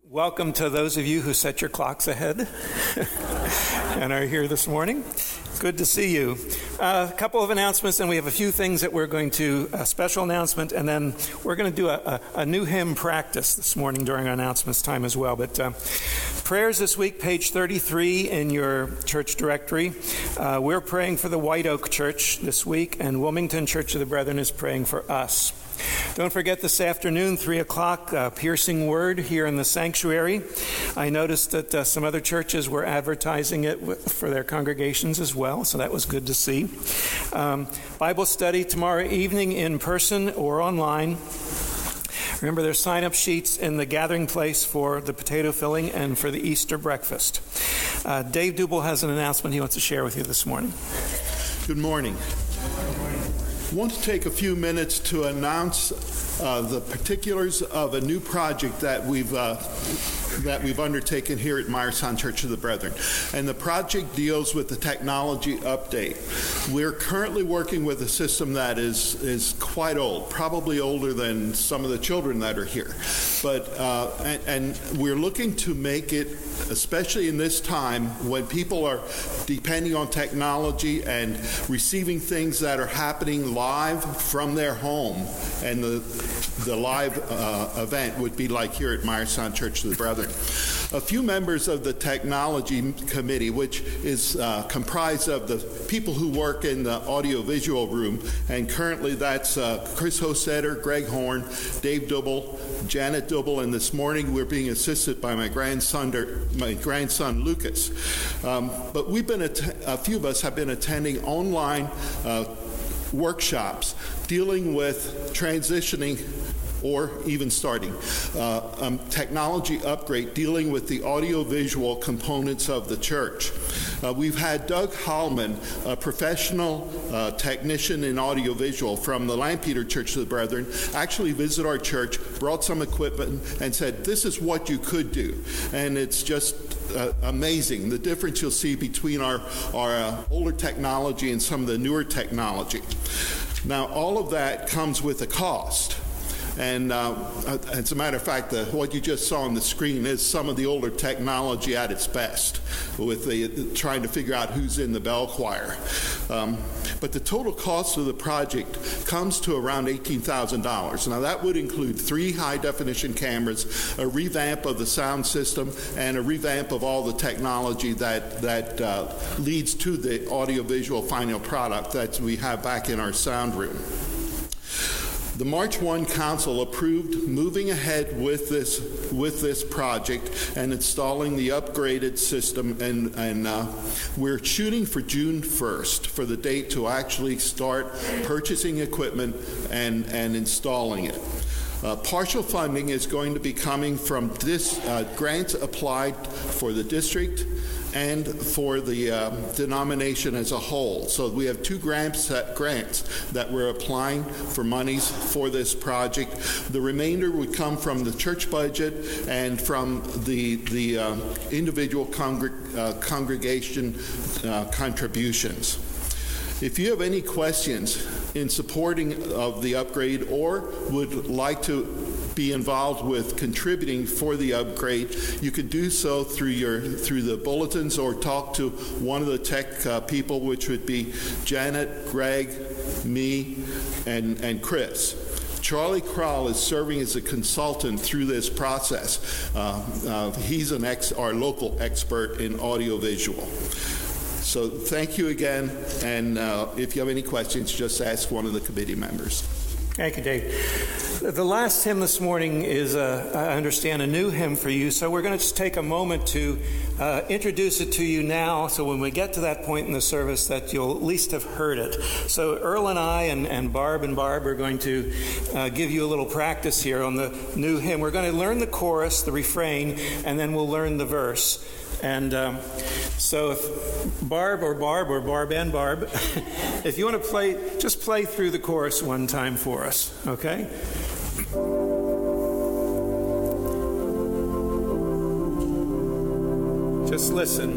Welcome to those of you who set your clocks ahead and are here this morning. Good to see you. A couple of announcements, and we have a few things that we're going to, a special announcement, and then we're going to do a new hymn practice this morning during our announcements time as well. But prayers this week, page 33 in your church directory. We're praying for the White Oak Church this week, and Wilmington Church of the Brethren is praying for us. Don't forget this afternoon, 3 o'clock, piercing word here in the sanctuary. I noticed that some other churches were advertising it for their congregations as well, so that was good to see. Bible study tomorrow evening in person or online. Remember, there's sign-up sheets in the gathering place for the potato filling and for the Easter breakfast. Dave Dubel has an announcement he wants to share with you this morning. Good morning. I want to take a few minutes to announce the particulars of a new project that we've undertaken here at Meyerson Church of the Brethren. And the project deals with the technology update. We're currently working with a system that is quite old, probably older than some of the children that are here. But and we're looking to make it, especially in this time when people are depending on technology and receiving things that are happening live from their home, and the live event would be like here at Meyerson Church of the Brethren. A few members of the technology committee, which is comprised of the people who work in the audiovisual room, and currently that's Chris Hosetter, Greg Horn, Dave Dubel, Janet Dubel, and this morning we're being assisted by my grandson Lucas. But we've been a few of us have been attending online workshops dealing with transitioning or even starting technology upgrade dealing with the audiovisual components of the church. We've had Doug Hallman, a professional technician in audiovisual from the Lampeter Church of the Brethren, actually visit our church, brought some equipment, and said, this is what you could do. And it's just amazing the difference you'll see between our older technology and some of the newer technology. Now, all of that comes with a cost. And as a matter of fact, what you just saw on the screen is some of the older technology at its best, with trying to figure out who's in the bell choir. But the total cost of the project comes to around $18,000. Now, that would include 3 high-definition cameras, a revamp of the sound system, and a revamp of all the technology that leads to the audiovisual final product that we have back in our sound room. The March 1 Council approved moving ahead with this project and installing the upgraded system, and we're shooting for June 1st for the date to actually start purchasing equipment and installing it. Partial funding is going to be coming from this grants applied for the district and for the denomination as a whole. So we have 2 grants that we're applying for monies for this project. The remainder would come from the church budget and from the individual congregation contributions. If you have any questions in supporting of the upgrade or would like to be involved with contributing for the upgrade, you can do so through the bulletins or talk to one of the tech people, which would be Janet, Greg, me, and Chris. Charlie Kroll is serving as a consultant through this process. He's our local expert in audiovisual. So thank you again, and if you have any questions, just ask one of the committee members. Thank you, Dave. The last hymn this morning is, I understand, a new hymn for you, so we're going to just take a moment to introduce it to you now, so when we get to that point in the service that you'll at least have heard it. So Earl and I and Barb are going to give you a little practice here on the new hymn. We're going to learn the chorus, the refrain, and then we'll learn the verse. And so if Barb, if you want to play, just play through the chorus one time for us, okay? Just listen.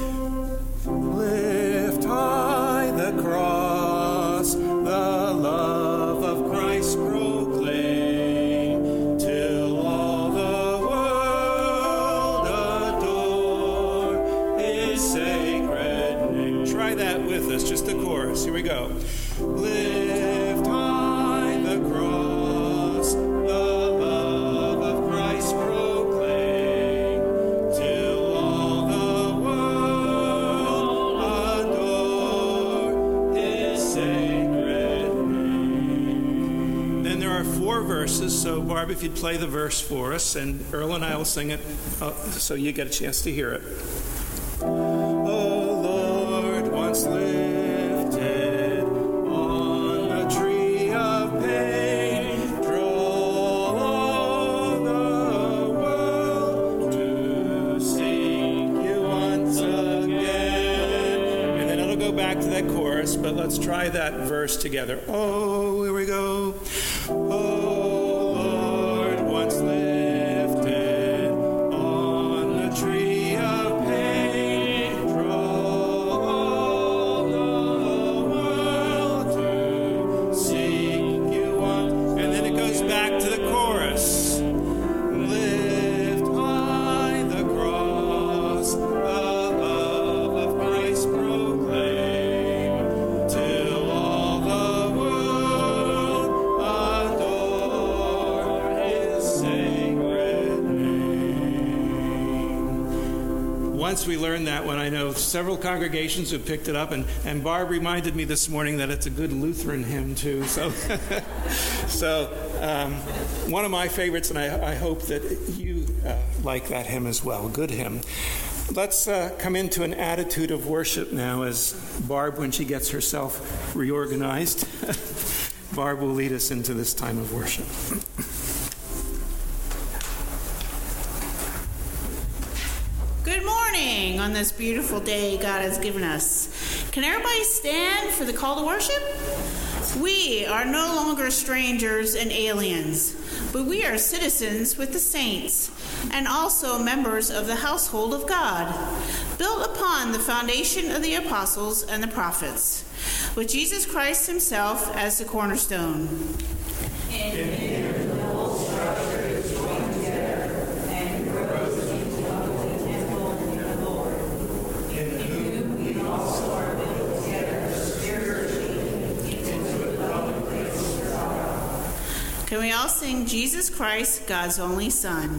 Lift high the cross, the love of Christ proclaim, till all the world this, just the chorus. Here we go. Lift high the cross, the love of Christ proclaim, till all the world adore his sacred name. Then there are 4 verses, so Barb, if you'd play the verse for us, and Earl and I will sing it so you get a chance to hear it. Lifted on the tree of pain, draw all the world to seek you once again. And then it'll go back to that chorus, but let's try that verse together. Oh, here we go. Oh, Lord, once lifted on the tree of pain, draw back to the chorus. Lift high the cross, the love of Christ proclaim, till all the world adore his sacred name. Once we learned that one, I know several congregations have picked it up, and Barb reminded me this morning that it's a good Lutheran hymn too. So one of my favorites, and I hope that you like that hymn as well. Good hymn. Let's come into an attitude of worship now as Barb, when she gets herself reorganized, Barb will lead us into this time of worship. Good morning on this beautiful day God has given us. Can everybody stand for the call to worship? We are no longer strangers and aliens, but we are citizens with the saints and also members of the household of God, built upon the foundation of the apostles and the prophets, with Jesus Christ himself as the cornerstone. And the whole structure is joined together and grows into the holy temple in the Lord, in whom we also are built together spiritually into the dwelling place of God. Can we all sing Jesus Christ, God's only Son?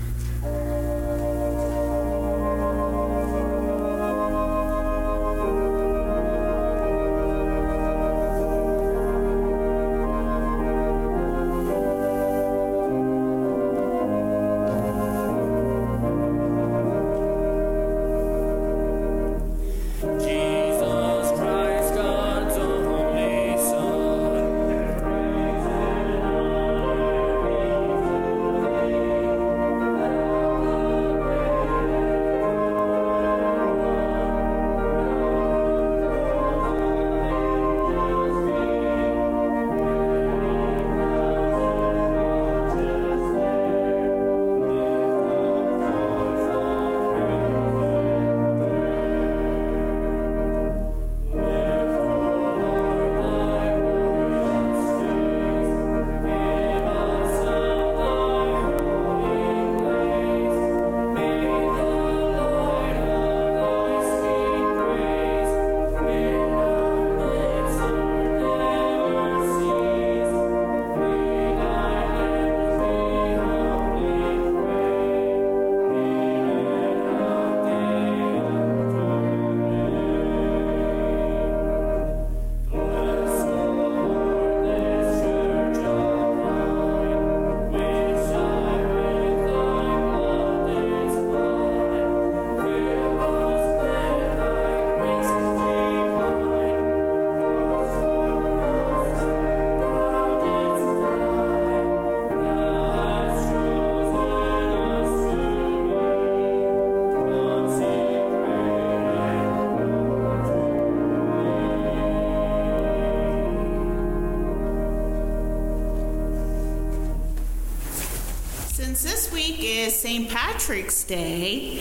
St. Patrick's Day,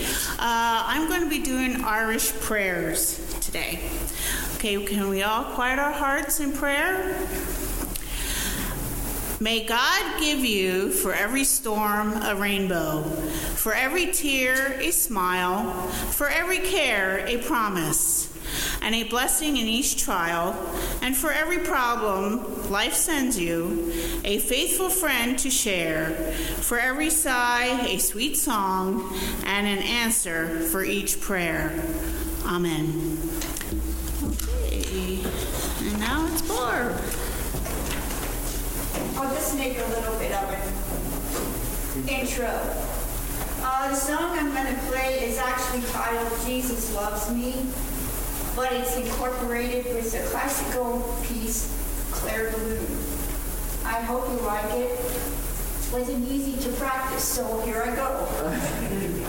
I'm going to be doing Irish prayers today. Okay, can we all quiet our hearts in prayer? May God give you for every storm a rainbow, for every tear a smile, for every care a promise. and a blessing in each trial, and for every problem life sends you, a faithful friend to share, for every sigh a sweet song, and an answer for each prayer. Amen. Okay, and now it's Barb. I'll just make a little bit of an intro. The song I'm going to play is actually titled Jesus Loves Me, but it's incorporated with the classical piece Claire de Lune. I hope you like it. It wasn't easy to practice, so here I go.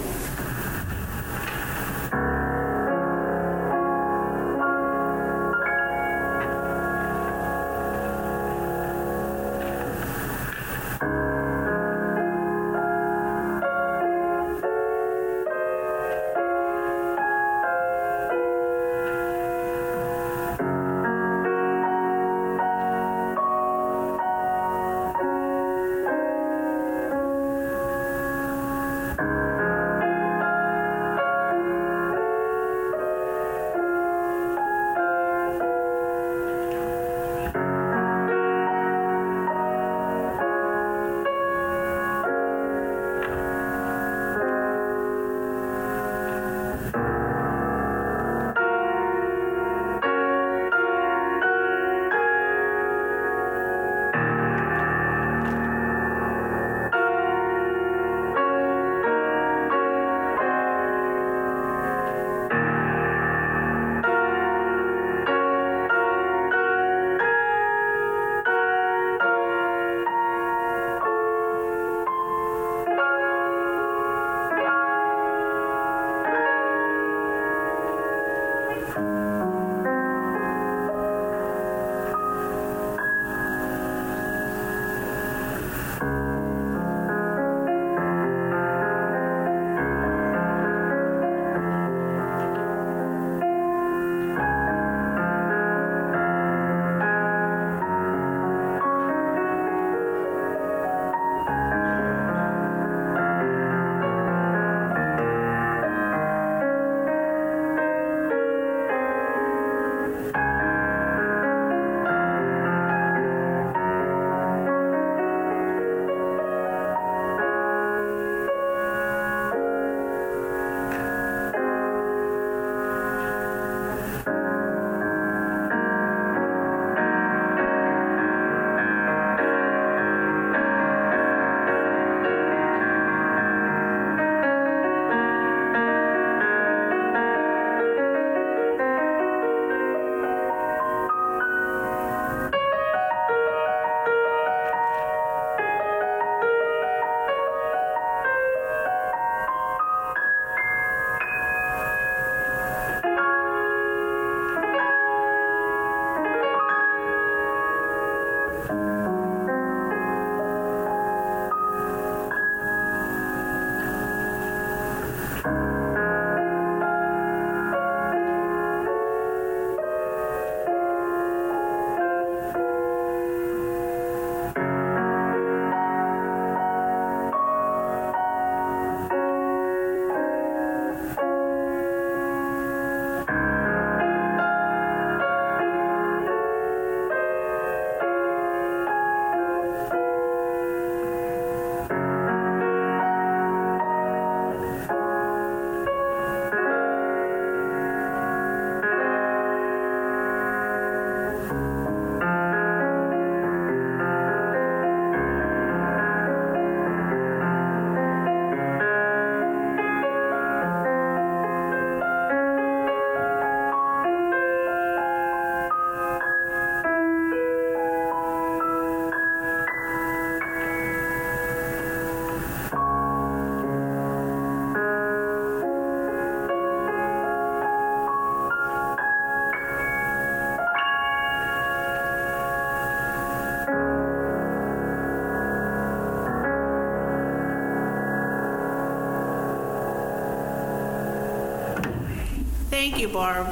Thank you, Barb.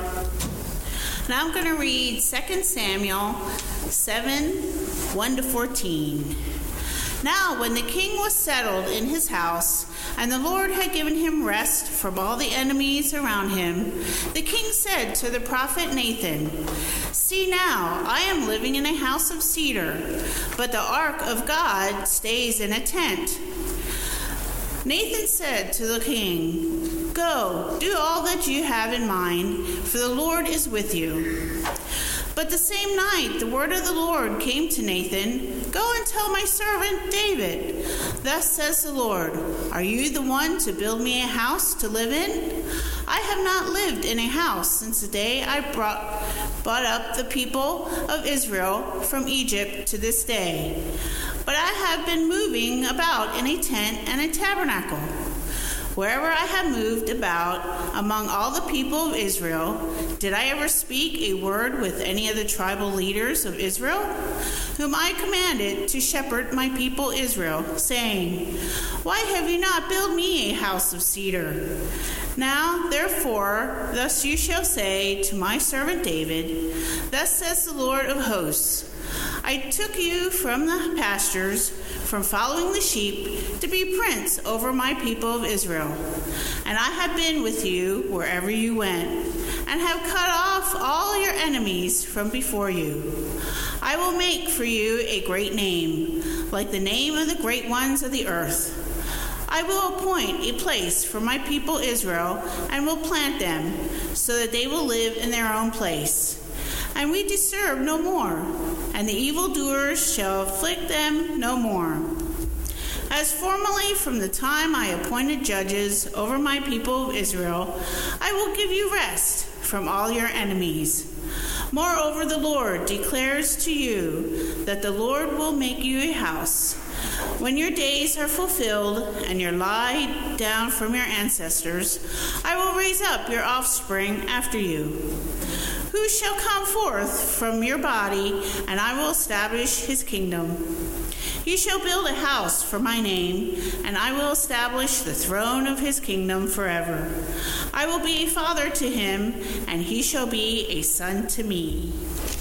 Now I'm going to read 2 Samuel 7, 1-14. Now when the king was settled in his house, and the Lord had given him rest from all the enemies around him, the king said to the prophet Nathan, "See now, I am living in a house of cedar, but the ark of God stays in a tent." Nathan said to the king, "Go, do all that you have in mind, for the Lord is with you." But the same night the word of the Lord came to Nathan, "Go and tell my servant David, thus says the Lord, are you the one to build me a house to live in? I have not lived in a house since the day I brought up the people of Israel from Egypt to this day, but I have been moving about in a tent and a tabernacle. Wherever I have moved about among all the people of Israel, did I ever speak a word with any of the tribal leaders of Israel, whom I commanded to shepherd my people Israel, saying, why have you not built me a house of cedar? Now, therefore, thus you shall say to my servant David, thus says the Lord of hosts, I took you from the pastures, from following the sheep, to be prince over my people of Israel. And I have been with you wherever you went, and have cut off all your enemies from before you. I will make for you a great name, like the name of the great ones of the earth. I will appoint a place for my people Israel, and will plant them, so that they will live in their own place. And we disturb no more, and the evildoers shall afflict them no more. As formerly from the time I appointed judges over my people of Israel, I will give you rest from all your enemies. Moreover, the Lord declares to you that the Lord will make you a house. When your days are fulfilled and you lie down from your ancestors, I will raise up your offspring after you, who shall come forth from your body, and I will establish his kingdom. He shall build a house for my name, and I will establish the throne of his kingdom forever. I will be a father to him, and he shall be a son to me.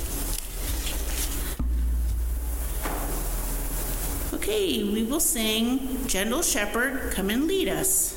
Okay, we will sing Gentle Shepherd, Come and Lead Us.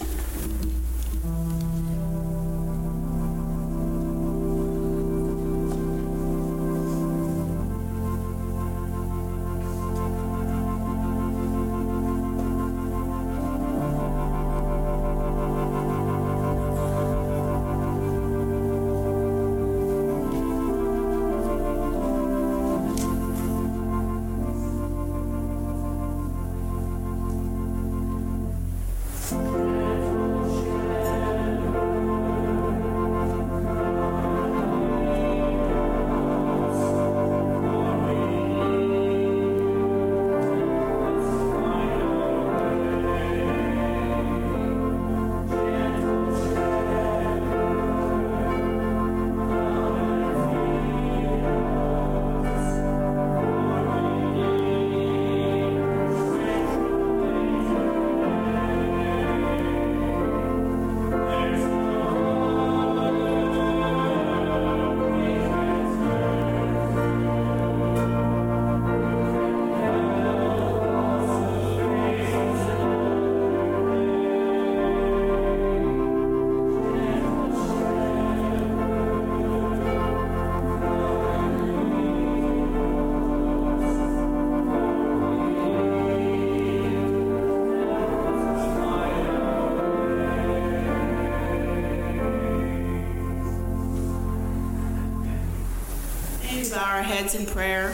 Our heads in prayer.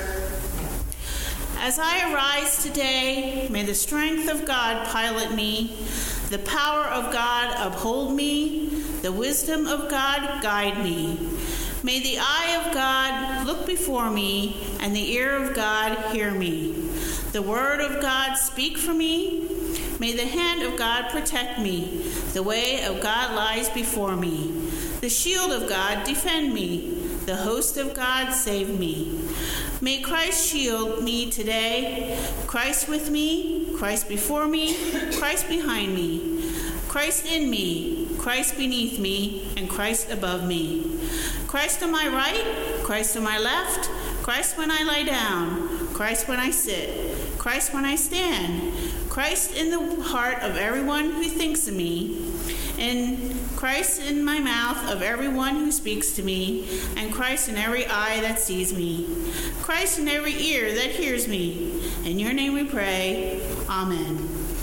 As I arise today, may the strength of God pilot me, the power of God uphold me, the wisdom of God guide me. May the eye of God look before me, and the ear of God hear me. The word of God speak for me. May the hand of God protect me. The way of God lies before me. The shield of God defend me. The host of God save me. May Christ shield me today. Christ with me, Christ before me, Christ behind me. Christ in me, Christ beneath me, and Christ above me. Christ on my right, Christ on my left, Christ when I lie down, Christ when I sit, Christ when I stand, Christ in the heart of everyone who thinks of me, and Christ in my mouth of everyone who speaks to me, and Christ in every eye that sees me, Christ in every ear that hears me. In your name we pray. Amen.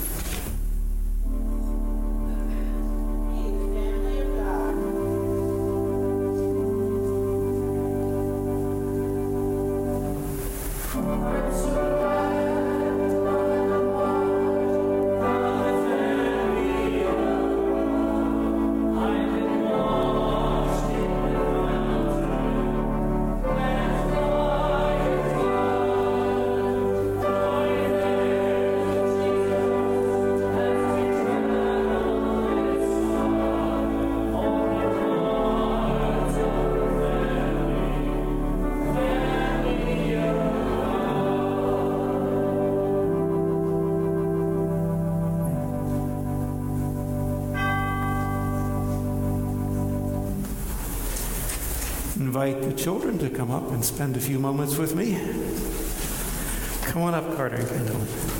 Invite the children to come up and spend a few moments with me. Come on up, Carter and Kendall.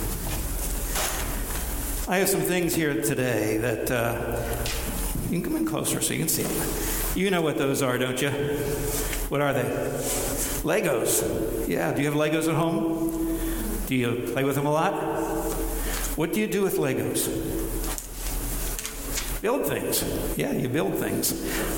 I have some things here today that you can come in closer so you can see them. You know what those are, don't you? What are they? Legos. Yeah, do you have Legos at home? Do you play with them a lot? What do you do with Legos? Build things. Yeah, you build things.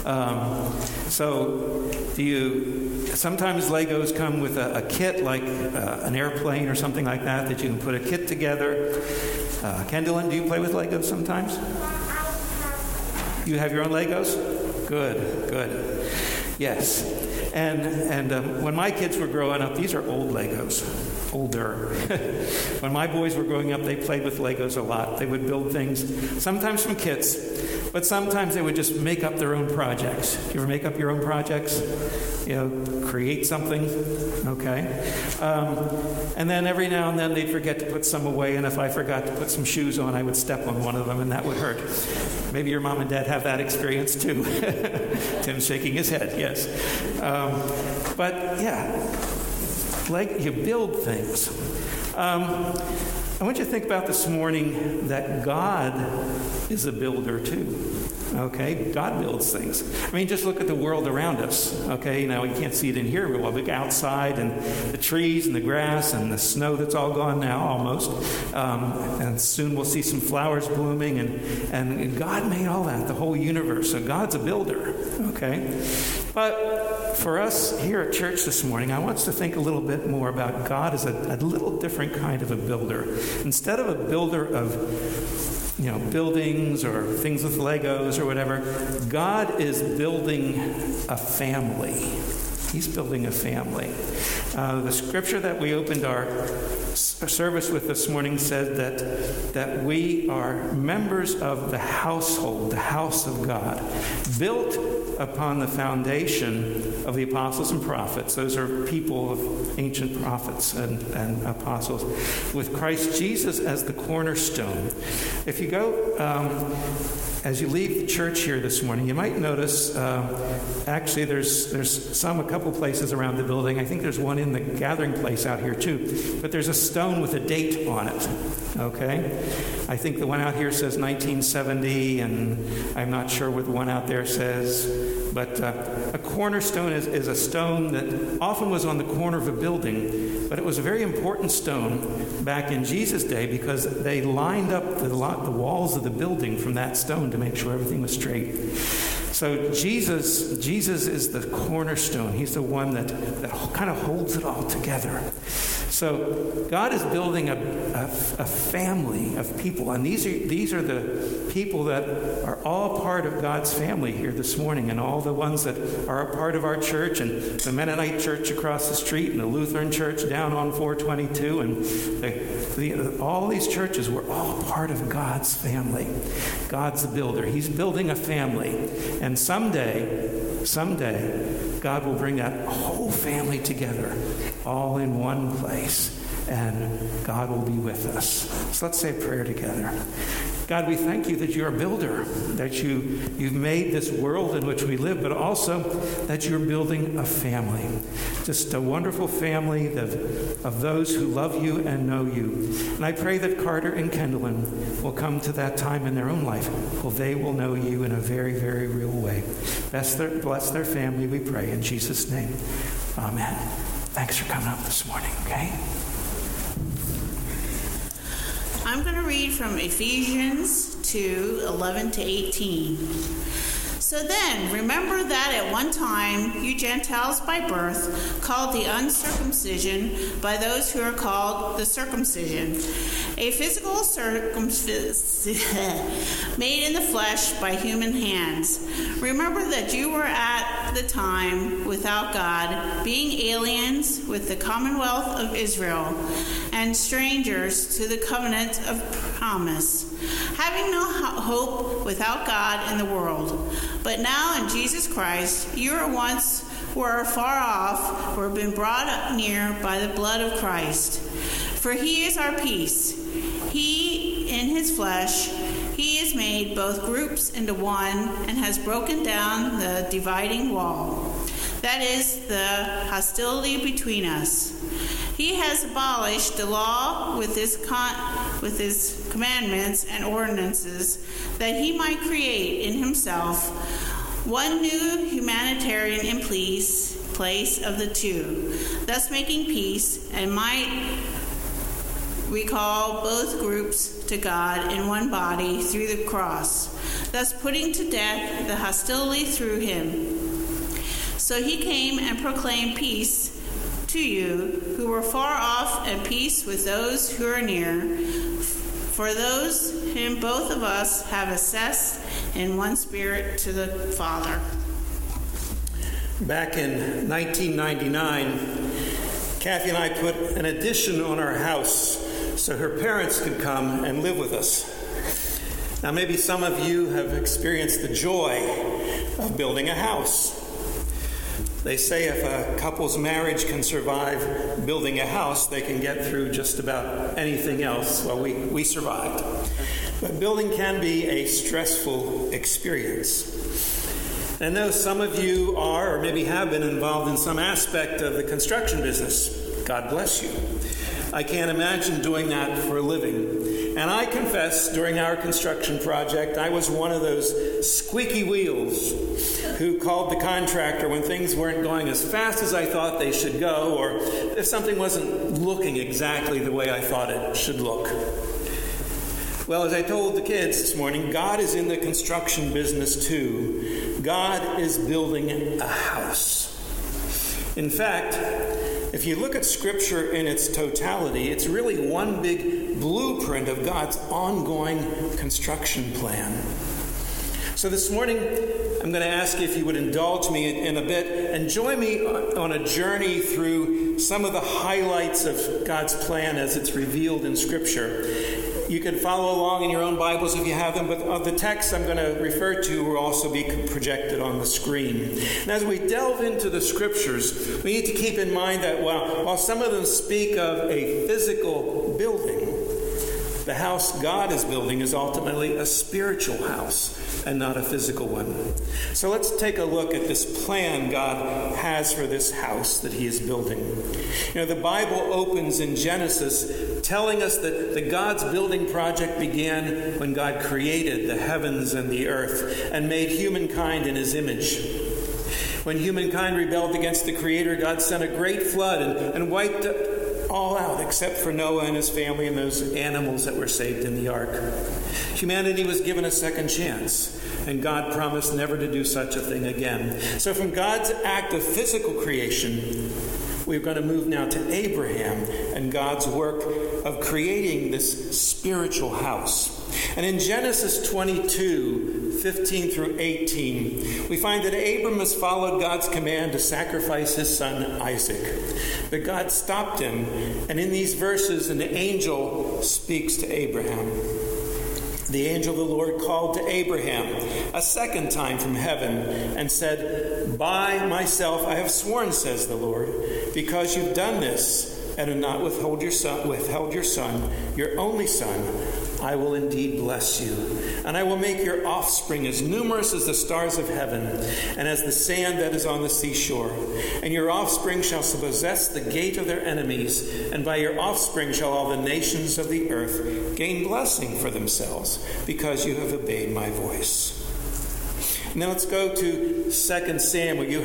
So sometimes Legos come with a kit like an airplane or something like that you can put a kit together. Kendall, do you play with Legos sometimes? You have your own Legos? Good. Yes. And when my kids were growing up, these are old Legos. Older. When my boys were growing up, they played with Legos a lot. They would build things, sometimes from kits, but sometimes they would just make up their own projects. Do you ever make up your own projects? Create something? Okay. And then every now and then they'd forget to put some away, and if I forgot to put some shoes on, I would step on one of them, and that would hurt. Maybe your mom and dad have that experience too. Tim's shaking his head, yes. But yeah, like you build things. I want you to think about this morning that God is a builder too. Okay, God builds things. I mean, just look at the world around us. Okay, now you can't see it in here, but we'll look outside and the trees and the grass and the snow that's all gone now, almost. And soon we'll see some flowers blooming. And God made all that, the whole universe. So God's a builder. Okay, but for us here at church this morning, I want us to think a little bit more about God as a little different kind of a builder. Instead of a builder of buildings or things with Legos or whatever, God is building a family. He's building a family. The scripture that we opened our service with this morning said that we are members of the household, the house of God, built upon the foundation of the apostles and prophets. Those are people of ancient prophets and apostles, with Christ Jesus as the cornerstone. If you go, as you leave the church here this morning, you might notice, actually there's a couple places around the building. I think there's one in the gathering place out here too. But there's a stone with a date on it. Okay? I think the one out here says 1970, and I'm not sure what the one out there says. But a cornerstone is a stone that often was on the corner of a building, but it was a very important stone back in Jesus' day because they lined up the walls of the building from that stone to make sure everything was straight. So Jesus is the cornerstone. He's the one that kind of holds it all together. So God is building a family of people, and these are the people that are all part of God's family here this morning, and all the ones that are a part of our church, and the Mennonite church across the street, and the Lutheran church down on 422, and all these churches were all part of God's family. God's the builder. He's building a family, and someday, God will bring that whole family together, all in one place. and God will be with us. So let's say a prayer together. God, we thank you that you're a builder, that you've made this world in which we live, but also that you're building a family, just a wonderful family of those who love you and know you. And I pray that Carter and Kendallin will come to that time in their own life where they will know you in a very, very real way. Bless their family, we pray, in Jesus' name. Amen. Thanks for coming up this morning, okay? I'm going to read from Ephesians 2, 11 to 18. So then, remember that at one time you Gentiles by birth, called the uncircumcision by those who are called the circumcision, a physical circumcision made in the flesh by human hands. Remember that you were at the time without God, being aliens with the commonwealth of Israel and strangers to the covenant of promise, having no hope without God in the world. But now in Jesus Christ, you were far off, were been brought up near by the blood of Christ. For he is our peace. He, in his flesh, he has made both groups into one and has broken down the dividing wall. That is the hostility between us. He has abolished the law with his commandments and ordinances, that he might create in himself one new humanitarian in place of the two, thus making peace, and might recall both groups to God in one body through the cross, thus putting to death the hostility through him. So he came and proclaimed peace to you who were far off, and peace with those who are near. For those whom both of us have access in one spirit to the Father. Back in 1999, Kathy and I put an addition on our house so her parents could come and live with us. Now, maybe some of you have experienced the joy of building a house. They say if a couple's marriage can survive building a house, they can get through just about anything else. Well, we survived. But building can be a stressful experience. I know some of you are or maybe have been involved in some aspect of the construction business. God bless you. I can't imagine doing that for a living. And I confess, during our construction project, I was one of those squeaky wheels who called the contractor when things weren't going as fast as I thought they should go, or if something wasn't looking exactly the way I thought it should look. Well, as I told the kids this morning, God is in the construction business too. God is building a house. In fact, if you look at Scripture in its totality, it's really one big blueprint of God's ongoing construction plan. So this morning, I'm going to ask you if you would indulge me in a bit and join me on a journey through some of the highlights of God's plan as it's revealed in Scripture. You can follow along in your own Bibles if you have them, but the text I'm going to refer to will also be projected on the screen. And as we delve into the Scriptures, we need to keep in mind that while some of them speak of a physical building, the house God is building is ultimately a spiritual house and not a physical one. So let's take a look at this plan God has for this house that he is building. You know, the Bible opens in Genesis telling us that God's building project began when God created the heavens and the earth and made humankind in his image. When humankind rebelled against the Creator, God sent a great flood and wiped all out except for Noah and his family and those animals that were saved in the ark. Humanity was given a second chance, and God promised never to do such a thing again. So from God's act of physical creation, we're going to move now to Abraham and God's work of creating this spiritual house. And in Genesis 22:15 through 18, we find that Abram has followed God's command to sacrifice his son Isaac. But God stopped him, and in these verses, an angel speaks to Abraham. The angel of the Lord called to Abraham a second time from heaven and said, "By myself I have sworn, says the Lord, because you've done this and have not withheld your son, your only son, I will indeed bless you. And I will make your offspring as numerous as the stars of heaven, and as the sand that is on the seashore. And your offspring shall possess the gate of their enemies, and by your offspring shall all the nations of the earth gain blessing for themselves, because you have obeyed my voice. Now let's go to 2 Samuel. You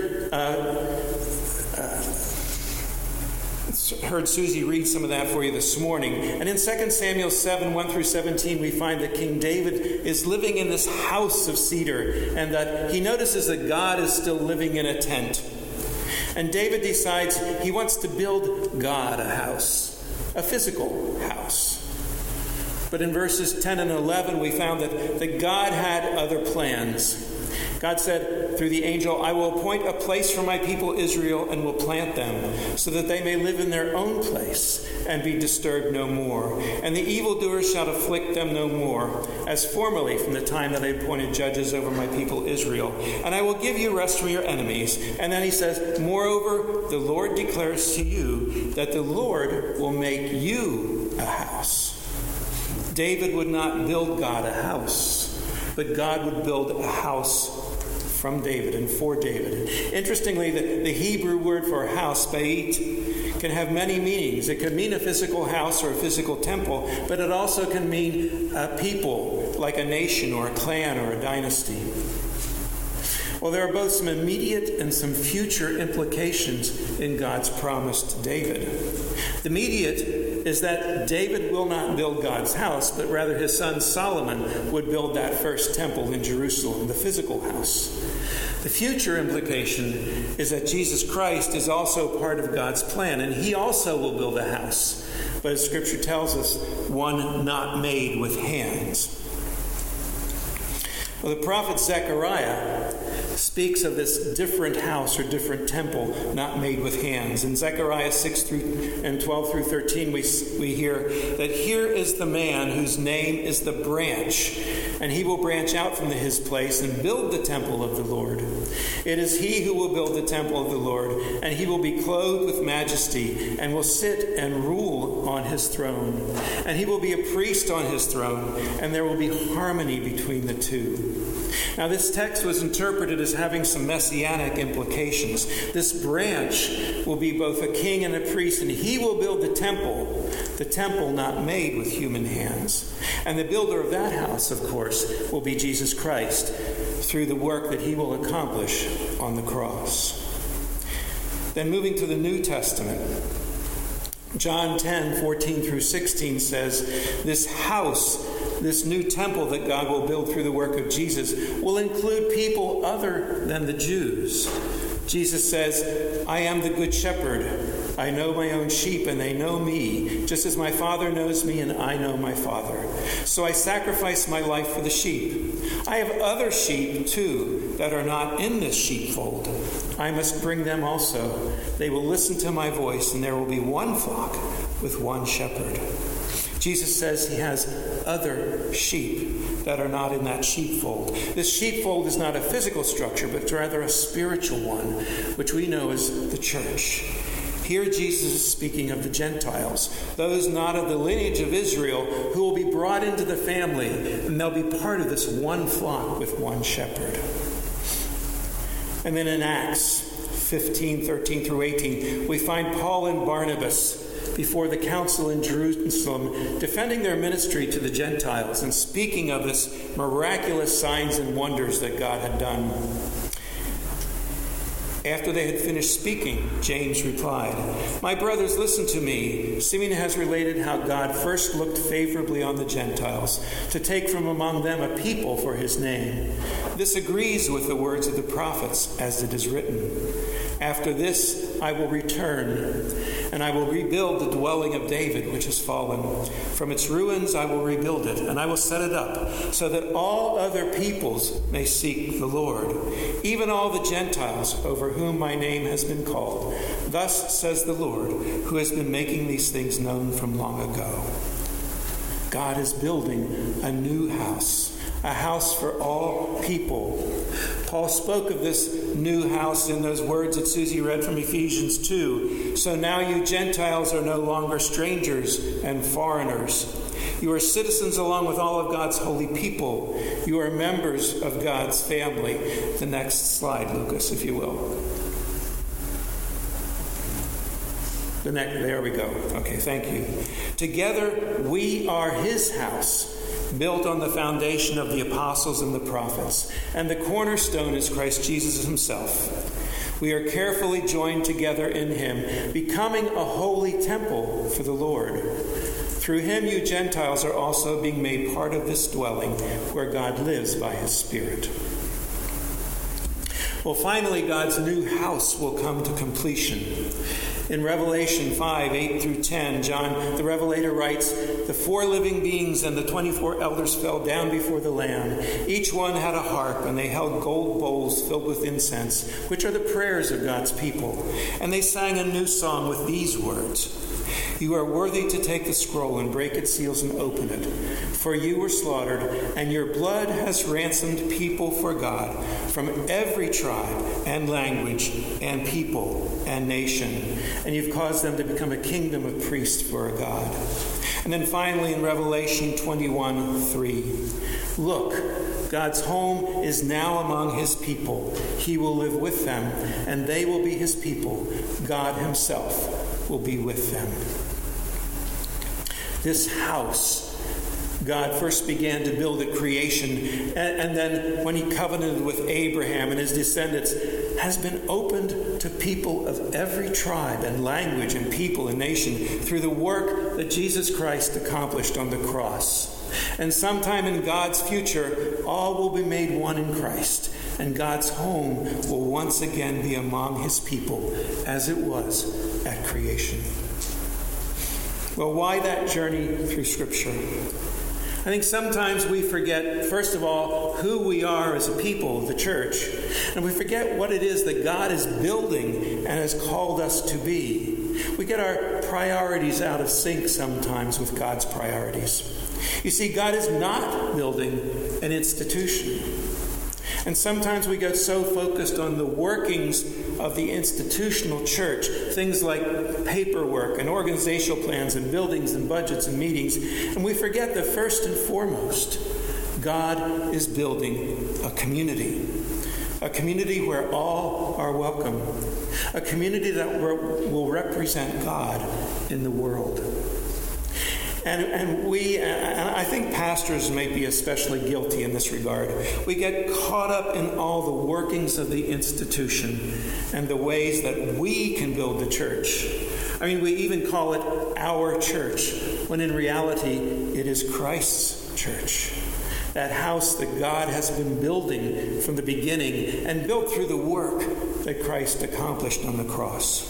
heard Susie read some of that for you this morning. And in 2 Samuel 7, 1 through 17, we find that King David is living in this house of cedar, and that he notices that God is still living in a tent. And David decides he wants to build God a house, a physical house. But in verses 10 and 11, we found that God had other plans. God said through the angel, I will appoint a place for my people Israel and will plant them, so that they may live in their own place and be disturbed no more. And the evildoers shall afflict them no more, as formerly from the time that I appointed judges over my people Israel. And I will give you rest from your enemies. And then he says, moreover, the Lord declares to you that the Lord will make you a house. David would not build God a house, but God would build a house from David and for David. Interestingly, the Hebrew word for house, beit, can have many meanings. It can mean a physical house or a physical temple, but it also can mean a people, like a nation or a clan or a dynasty. Well, there are both some immediate and some future implications in God's promise to David. The immediate is that David will not build God's house, but rather his son Solomon would build that first temple in Jerusalem, the physical house. The future implication is that Jesus Christ is also part of God's plan, and he also will build a house, but as Scripture tells us, one not made with hands. Well, the prophet Zechariah speaks of this different house or different temple not made with hands. In Zechariah 6 through and 12 through 13, we hear that here is the man whose name is the branch, and he will branch out from his place and build the temple of the Lord. It is he who will build the temple of the Lord, and he will be clothed with majesty and will sit and rule on his throne. And he will be a priest on his throne, and there will be harmony between the two. Now, this text was interpreted as having some messianic implications. This branch will be both a king and a priest, and he will build the temple not made with human hands. And the builder of that house, of course, will be Jesus Christ through the work that he will accomplish on the cross. Then moving to the New Testament, John 10, 14 through 16 says, this house, this new temple that God will build through the work of Jesus, will include people other than the Jews. Jesus says, I am the good shepherd. I know my own sheep, and they know me, just as my Father knows me, and I know my Father. So I sacrifice my life for the sheep. I have other sheep, too, that are not in this sheepfold. I must bring them also. They will listen to my voice, and there will be one flock with one shepherd. Jesus says he has other sheep that are not in that sheepfold. This sheepfold is not a physical structure, but rather a spiritual one, which we know as the church. Here Jesus is speaking of the Gentiles, those not of the lineage of Israel, who will be brought into the family, and they'll be part of this one flock with one shepherd. And then in Acts 15, 13 through 18, we find Paul and Barnabas before the council in Jerusalem, defending their ministry to the Gentiles and speaking of this miraculous signs and wonders that God had done. After they had finished speaking, James replied, My brothers, listen to me. Simeon has related how God first looked favorably on the Gentiles to take from among them a people for his name. This agrees with the words of the prophets, as it is written. After this, I will return, and I will rebuild the dwelling of David, which has fallen. From its ruins I will rebuild it, and I will set it up, so that all other peoples may seek the Lord, even all the Gentiles over whom my name has been called. Thus says the Lord, who has been making these things known from long ago. God is building a new house, a house for all people. Paul spoke of this new house in those words that Susie read from Ephesians 2. So now you Gentiles are no longer strangers and foreigners. You are citizens along with all of God's holy people. You are members of God's family. The next slide, Lucas, if you will. There we go. Okay, thank you. Together, we are his house, built on the foundation of the apostles and the prophets, and the cornerstone is Christ Jesus himself. We are carefully joined together in him, becoming a holy temple for the Lord. Through him, you Gentiles are also being made part of this dwelling where God lives by his Spirit. Well, finally, God's new house will come to completion. In Revelation 5, 8 through 10, John the Revelator writes, "The 4 living beings and the 24 elders fell down before the Lamb. Each one had a harp, and they held gold bowls filled with incense, which are the prayers of God's people. And they sang a new song with these words, 'You are worthy to take the scroll and break its seals and open it. For you were slaughtered, and your blood has ransomed people for God from every tribe and language and people and nation. And you've caused them to become a kingdom of priests for God.'" And then finally in Revelation 21:3, "Look, God's home is now among his people. He will live with them, and they will be his people. God himself will be with them." This house, God first began to build at creation, and then when he covenanted with Abraham and his descendants, has been opened to people of every tribe and language and people and nation through the work that Jesus Christ accomplished on the cross. And sometime in God's future, all will be made one in Christ, and God's home will once again be among his people as it was at creation. Well, why that journey through Scripture? I think sometimes we forget, first of all, who we are as a people, the church, and we forget what it is that God is building and has called us to be. We get our priorities out of sync sometimes with God's priorities. You see, God is not building an institution. And sometimes we get so focused on the workings of the institutional church, things like paperwork and organizational plans and buildings and budgets and meetings, and we forget that first and foremost, God is building a community where all are welcome, a community that will represent God in the world. And I think pastors may be especially guilty in this regard. We get caught up in all the workings of the institution and the ways that we can build the church. I mean, we even call it our church, when in reality, it is Christ's church. That house that God has been building from the beginning and built through the work that Christ accomplished on the cross.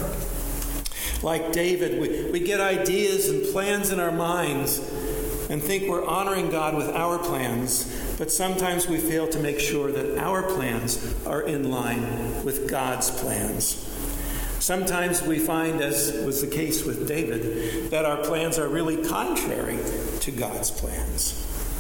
Like David, we get ideas and plans in our minds and think we're honoring God with our plans, but sometimes we fail to make sure that our plans are in line with God's plans. Sometimes we find, as was the case with David, that our plans are really contrary to God's plans.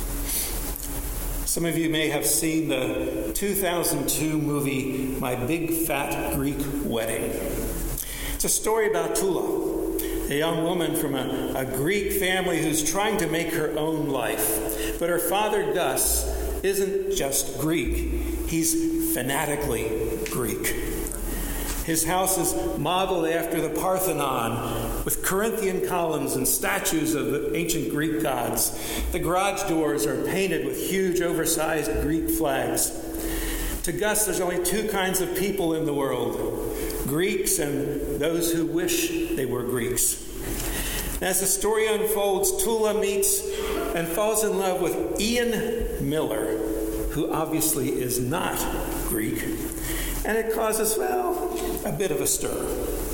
Some of you may have seen the 2002 movie, My Big Fat Greek Wedding. It's a story about Tula, a young woman from a Greek family who's trying to make her own life. But her father, Gus, isn't just Greek. He's fanatically Greek. His house is modeled after the Parthenon, with Corinthian columns and statues of the ancient Greek gods. The garage doors are painted with huge, oversized Greek flags. To Gus, there's only 2 kinds of people in the world: Greeks and those who wish they were Greeks. And as the story unfolds, Tula meets and falls in love with Ian Miller, who obviously is not Greek. And it causes, a bit of a stir.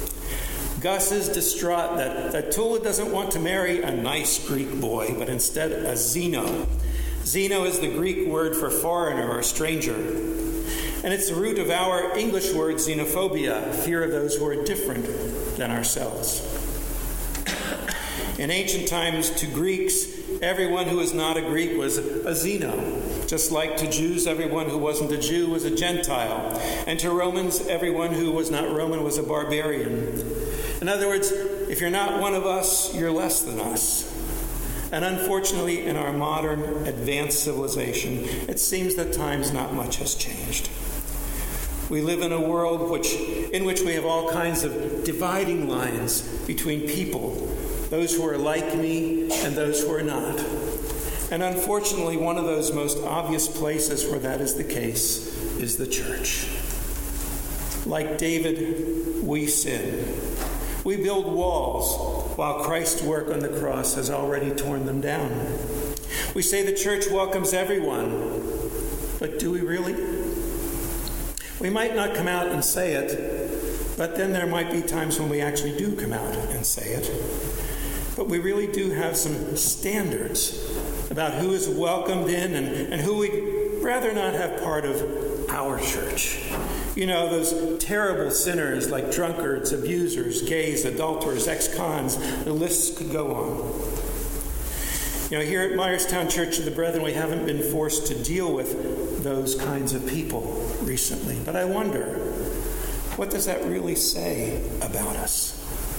Gus is distraught that Tula doesn't want to marry a nice Greek boy, but instead a Xeno. Xeno is the Greek word for foreigner or stranger. And it's the root of our English word xenophobia, fear of those who are different than ourselves. In ancient times, to Greeks, everyone who was not a Greek was a Xeno. Just like to Jews, everyone who wasn't a Jew was a Gentile. And to Romans, everyone who was not Roman was a barbarian. In other words, if you're not one of us, you're less than us. And unfortunately, in our modern advanced civilization, it seems that times not much has changed. We live in a world in which we have all kinds of dividing lines between people, those who are like me and those who are not. And unfortunately, one of those most obvious places where that is the case is the church. Like David, we sin. We build walls while Christ's work on the cross has already torn them down. We say the church welcomes everyone, but do we really? We might not come out and say it, but then there might be times when we actually do come out and say it. But we really do have some standards about who is welcomed in and who we'd rather not have part of our church. You know, those terrible sinners like drunkards, abusers, gays, adulterers, ex-cons, the list could go on. You know, here at Myerstown Church of the Brethren, we haven't been forced to deal with those kinds of people recently. But I wonder, what does that really say about us?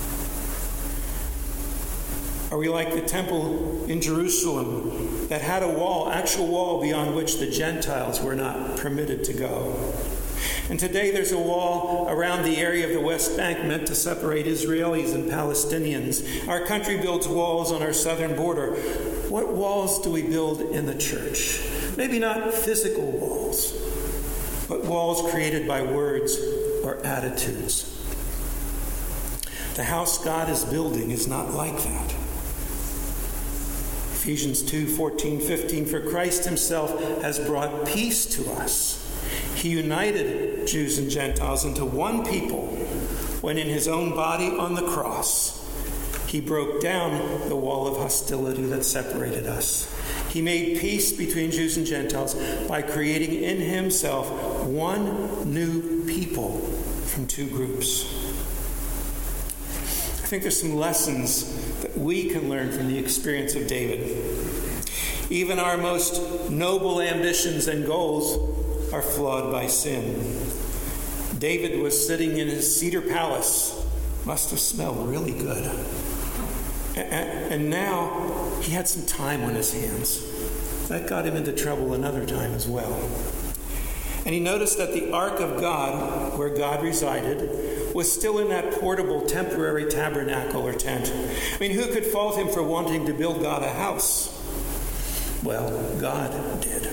Are we like the temple in Jerusalem that had a wall, actual wall beyond which the Gentiles were not permitted to go? And today there's a wall around the area of the West Bank meant to separate Israelis and Palestinians. Our country builds walls on our southern border. What walls do we build in the church? Maybe not physical walls, but walls created by words or attitudes. The house God is building is not like that. Ephesians 2:14-15, for Christ himself has brought peace to us. He united Jews and Gentiles into one people when in his own body on the cross, he broke down the wall of hostility that separated us. He made peace between Jews and Gentiles by creating in himself one new people from two groups. I think there's some lessons that we can learn from the experience of David. Even our most noble ambitions and goals are flawed by sin. David was sitting in his cedar palace. Must have smelled really good. And now he had some time on his hands. That got him into trouble another time as well. And he noticed that the Ark of God, where God resided, was still in that portable temporary tabernacle or tent. I mean, who could fault him for wanting to build God a house? Well, God did.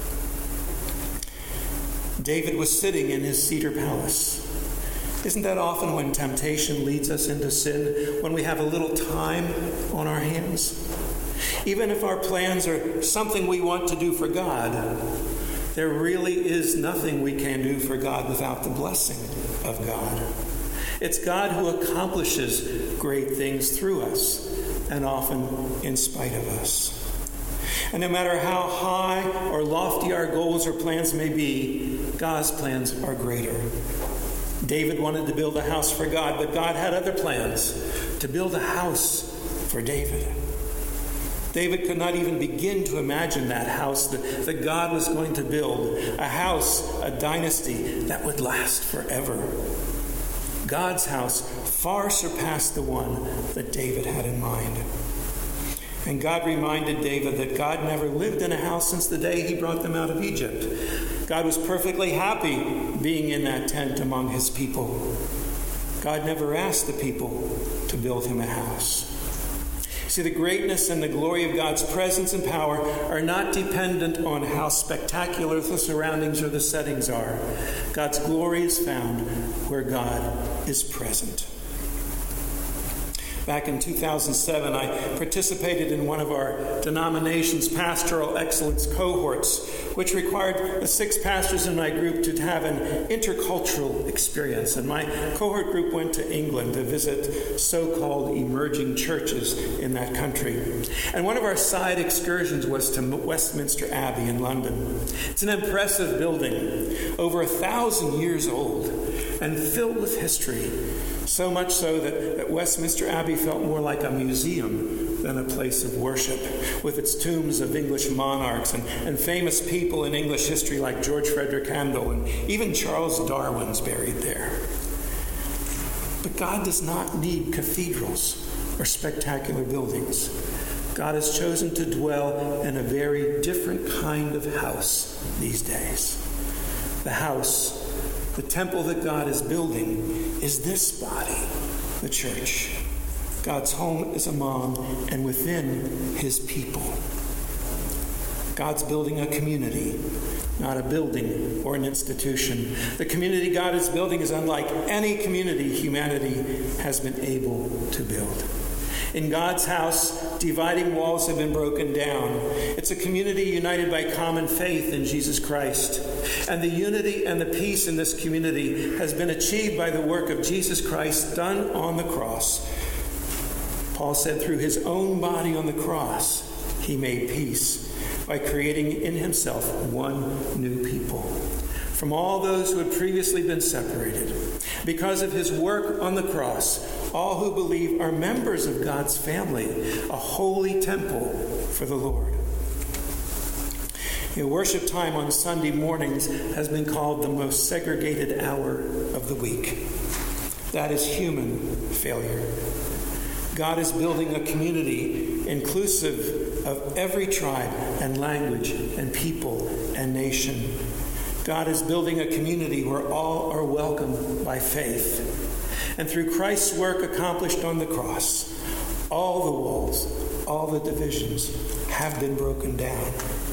David was sitting in his cedar palace. Isn't that often when temptation leads us into sin, when we have a little time on our hands? Even if our plans are something we want to do for God, there really is nothing we can do for God without the blessing of God. It's God who accomplishes great things through us, and often in spite of us. And no matter how high or lofty our goals or plans may be, God's plans are greater. David wanted to build a house for God, but God had other plans to build a house for David. David could not even begin to imagine that house that God was going to build, a house, a dynasty that would last forever. God's house far surpassed the one that David had in mind. And God reminded David that God never lived in a house since the day he brought them out of Egypt. God was perfectly happy being in that tent among his people. God never asked the people to build him a house. See, the greatness and the glory of God's presence and power are not dependent on how spectacular the surroundings or the settings are. God's glory is found where God is present. Back in 2007, I participated in one of our denomination's pastoral excellence cohorts, which required the 6 pastors in my group to have an intercultural experience. And my cohort group went to England to visit so-called emerging churches in that country. And one of our side excursions was to Westminster Abbey in London. It's an impressive building, over 1,000 years old, and filled with history. So much so that Westminster Abbey felt more like a museum than a place of worship, with its tombs of English monarchs and famous people in English history like George Frederick Handel, and even Charles Darwin's buried there. But God does not need cathedrals or spectacular buildings. God has chosen to dwell in a very different kind of house these days. The house, the temple that God is building, is this body, the church. God's home is among and within his people. God's building a community, not a building or an institution. The community God is building is unlike any community humanity has been able to build. In God's house, dividing walls have been broken down. It's a community united by common faith in Jesus Christ. And the unity and the peace in this community has been achieved by the work of Jesus Christ done on the cross. Paul said through his own body on the cross, he made peace by creating in himself one new people from all those who had previously been separated. Because of his work on the cross, all who believe are members of God's family, a holy temple for the Lord. Worship time on Sunday mornings has been called the most segregated hour of the week. That is human failure. God is building a community inclusive of every tribe and language and people and nation. God is building a community where all are welcome by faith. And through Christ's work accomplished on the cross, all the walls, all the divisions have been broken down.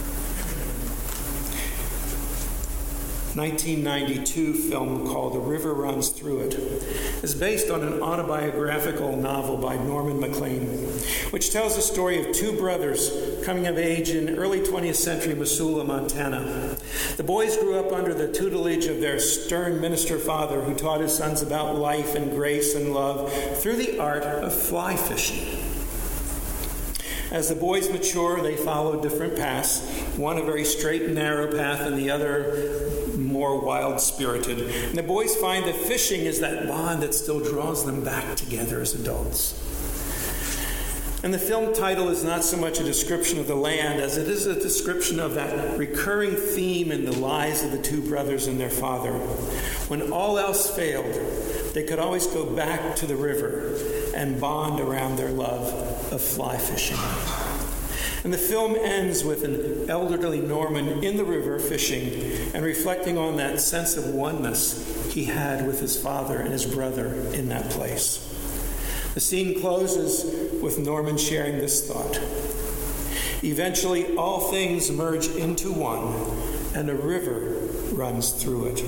1992 film called The River Runs Through It is based on an autobiographical novel by Norman Maclean, which tells the story of two brothers coming of age in early 20th century Missoula, Montana. The boys grew up under the tutelage of their stern minister father, who taught his sons about life and grace and love through the art of fly fishing. As the boys mature, they follow different paths, one a very straight and narrow path and the other more wild-spirited. And the boys find that fishing is that bond that still draws them back together as adults. And the film title is not so much a description of the land as it is a description of that recurring theme in the lives of the two brothers and their father. When all else failed, they could always go back to the river and bond around their love of fly fishing. And the film ends with an elderly Norman in the river fishing and reflecting on that sense of oneness he had with his father and his brother in that place. The scene closes with Norman sharing this thought. Eventually, all things merge into one, and a river runs through it.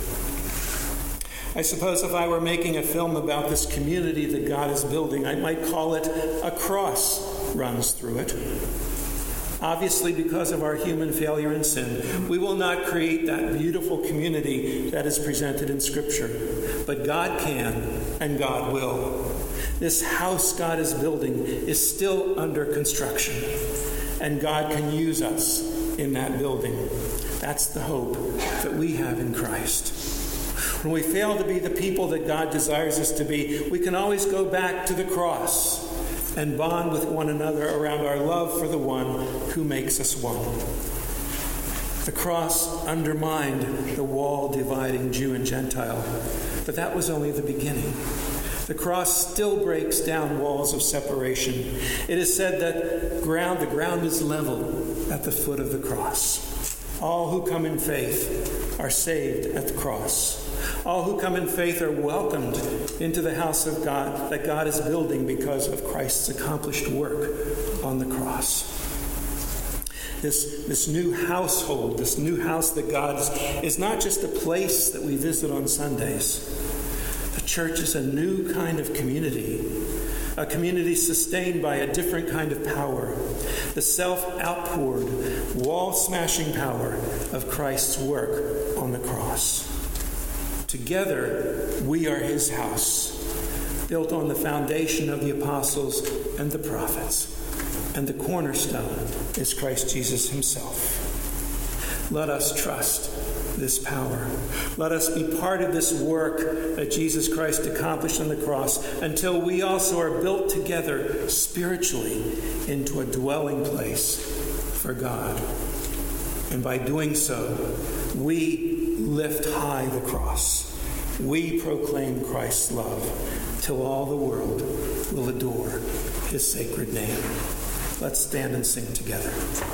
I suppose if I were making a film about this community that God is building, I might call it A Cross Runs Through It. Obviously, because of our human failure and sin, we will not create that beautiful community that is presented in Scripture. But God can, and God will. This house God is building is still under construction, and God can use us in that building. That's the hope that we have in Christ. When we fail to be the people that God desires us to be, we can always go back to the cross and bond with one another around our love for the one who makes us one. The cross undermined the wall dividing Jew and Gentile, but that was only the beginning. The cross still breaks down walls of separation. It is said that the ground is level at the foot of the cross. All who come in faith are saved at the cross. All who come in faith are welcomed into the house of God that God is building because of Christ's accomplished work on the cross. This new household, this new house that God is not just a place that we visit on Sundays. The church is a new kind of community, a community sustained by a different kind of power, the self-outpoured, wall-smashing power of Christ's work on the cross. Together, we are his house, built on the foundation of the apostles and the prophets, and the cornerstone is Christ Jesus himself. Let us trust this power. Let us be part of this work that Jesus Christ accomplished on the cross until we also are built together spiritually into a dwelling place for God. And by doing so, we lift high the cross. We proclaim Christ's love till all the world will adore his sacred name. Let's stand and sing together.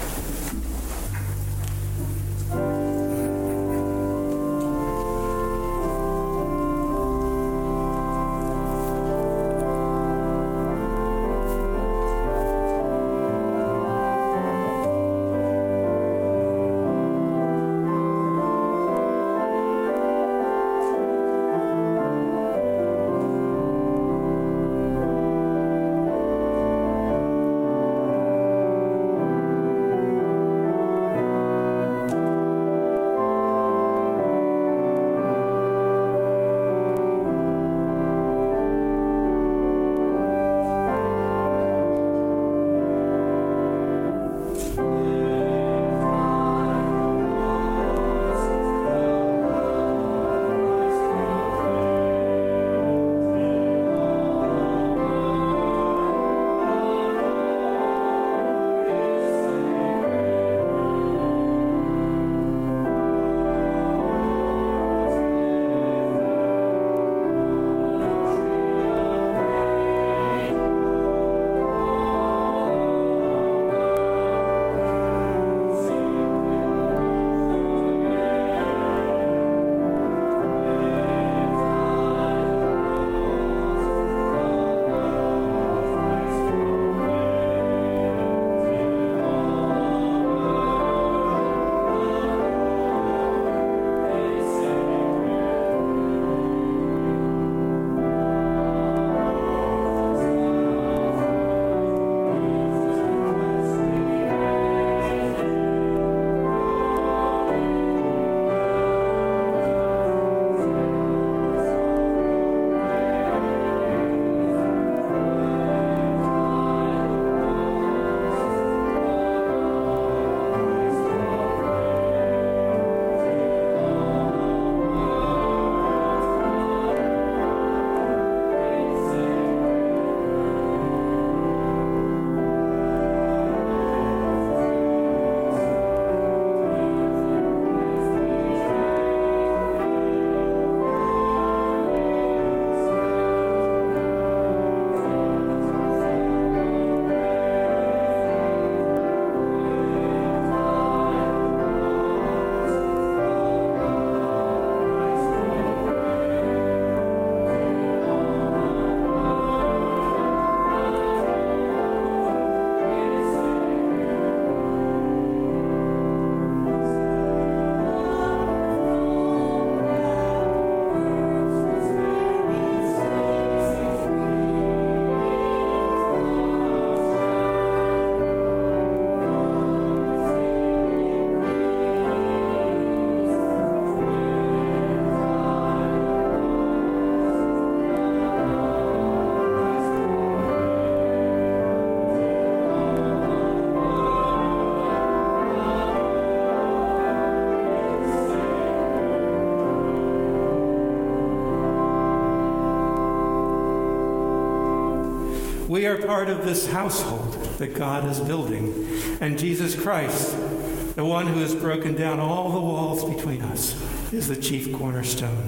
We are part of this household that God is building. And Jesus Christ, the one who has broken down all the walls between us, is the chief cornerstone.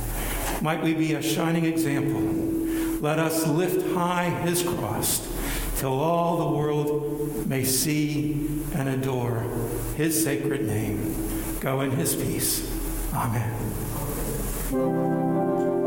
Might we be a shining example. Let us lift high his cross till all the world may see and adore his sacred name. Go in his peace. Amen.